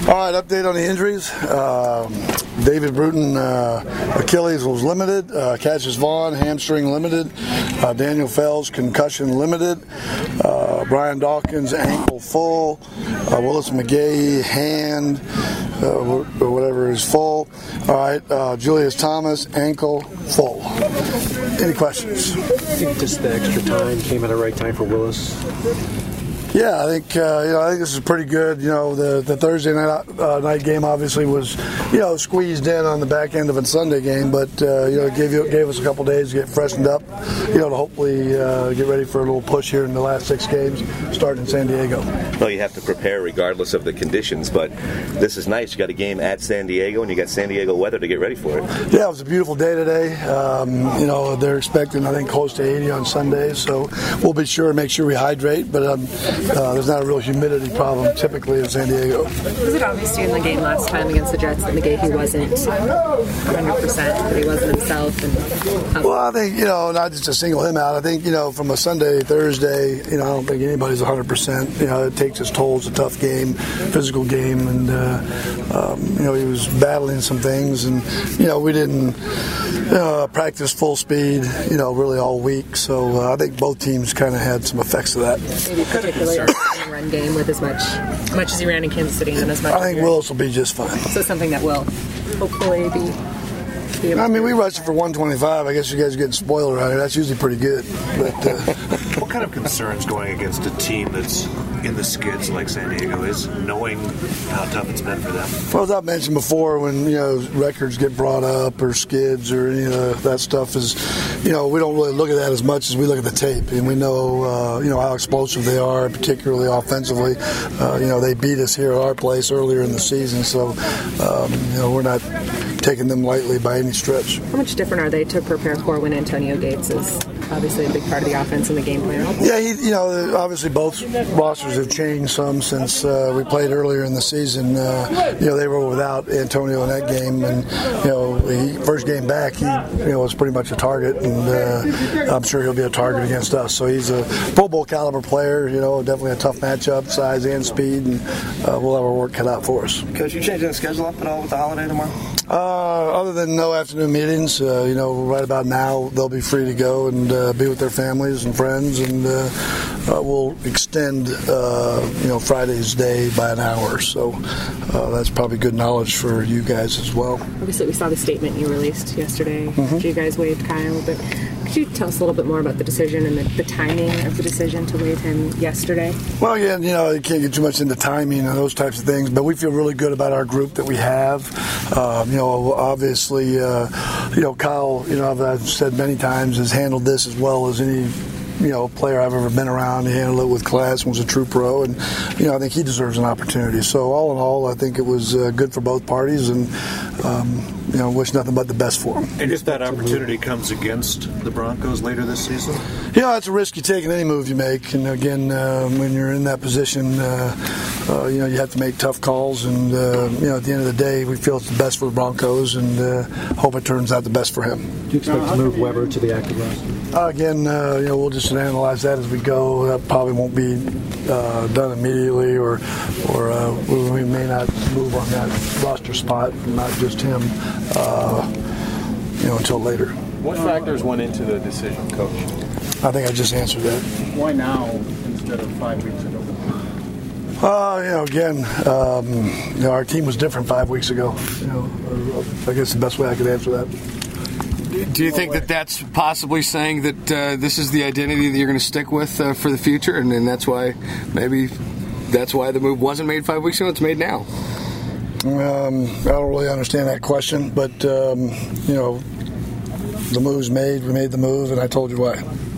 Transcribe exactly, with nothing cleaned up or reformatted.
All right, update on the injuries. Um, David Bruton, uh, Achilles was limited. Uh, Cassius Vaughn, hamstring limited. Uh, Daniel Fells, concussion limited. Uh, Brian Dawkins, ankle full. Uh, Willis McGahee, hand, uh, or whatever is full. All right, uh, Julius Thomas, ankle full. Any questions? I think just the extra time came at the right time for Willis. Yeah, I think uh, you know. I think this is pretty good. You know, the the Thursday night uh, night game obviously was, you know, squeezed in on the back end of a Sunday game, but uh, you know, it gave you gave us a couple days to get freshened up. You know, to hopefully uh, get ready for a little push here in the last six games, starting in San Diego. Well, you have to prepare regardless of the conditions, but this is nice. You got a game at San Diego, and you got San Diego weather to get ready for it. Yeah, it was a beautiful day today. Um, you know, they're expecting I think close to eighty on Sundays, so we'll be sure to make sure we hydrate, but. Um, Uh, there's not a real humidity problem typically in San Diego. Was it obvious to you in the game last time against the Jets that McGahee wasn't one hundred percent, that he wasn't himself? And, um, well, I think, you know, not just to single him out, I think, you know, from a Sunday, Thursday, you know, I don't think anybody's one hundred percent. You know, it takes its toll. It's a tough game, physical game, and, uh, um, you know, he was battling some things, and, you know, we didn't uh, practice full speed, you know, really all week, so uh, I think both teams kind of had some effects of that. Maybe particularly in the run game with as much, as much as he ran in Kansas City and as much. I think Willis will be just fine. So something that will hopefully be. be I mean, we rushed it for one twenty-five. I guess you guys are getting spoiled around here. That's usually pretty good. But, uh, what kind of concerns going against a team that's in the skids like San Diego is, knowing how tough it's been for them? Well, as I mentioned before, when, you know, records get brought up or skids or any of that stuff is, you know, we don't really look at that as much as we look at the tape, and we know, uh, you know, how explosive they are, particularly offensively. Uh, you know, they beat us here at our place earlier in the season, so um, you know, we're not taking them lightly by any stretch. How much different are they to prepare for when Antonio Gates is obviously a big part of the offense and the game plan? Yeah, he, you know, obviously both rosters have changed some since uh, we played earlier in the season. Uh, you know, they were without Antonio in that game, and you know, he, first game back, he you know was pretty much a target, and uh, I'm sure he'll be a target against us. So he's a Pro Bowl caliber player. You know, definitely a tough matchup, size and speed, and uh, we'll have our work cut out for us. Coach, you changing the schedule up at all with the holiday tomorrow? Uh, other than no afternoon meetings, uh, you know, right about now they'll be free to go and uh, be with their families and friends, and uh, uh, we'll extend, uh, you know, Friday's day by an hour. So uh, that's probably good knowledge for you guys as well. Obviously, we saw the statement you released yesterday. Mm-hmm. You guys waived Kyle, but could you tell us a little bit more about the decision and the, the timing of the decision to waive him yesterday? Well, yeah, you know, you can't get too much into timing and those types of things, but we feel really good about our group that we have. Um, you know, obviously, uh, you know, Kyle, you know, I've said many times, has handled this as well as any, you know, player I've ever been around. He handled it with class and was a true pro, and, you know, I think he deserves an opportunity. So all in all, I think it was uh, good for both parties, and, um, you know, wish nothing but the best for him. And if that opportunity comes against the Broncos later this season? Yeah, you know, it's a risk you take in any move you make. And again, uh, when you're in that position, uh, uh, you know, you have to make tough calls. And, uh, you know, at the end of the day, we feel it's the best for the Broncos, and uh, hope it turns out the best for him. Do you expect to move Weber to the active roster? Uh, again, uh, you know, we'll just analyze that as we go. That probably won't be uh, done immediately, or or uh, we may not move on that roster spot, not just him, uh, you know, until later. What factors went into the decision, Coach? I think I just answered that. Why now instead of five weeks ago? Uh, you know, again, um, you know, our team was different five weeks ago. You know, I guess the best way I could answer that. Do you think that that's possibly saying that uh, this is the identity that you're going to stick with uh, for the future, and, and that's why maybe that's why the move wasn't made five weeks ago? It's made now. Um, I don't really understand that question, but um, you know, the move's made. We made the move, and I told you why.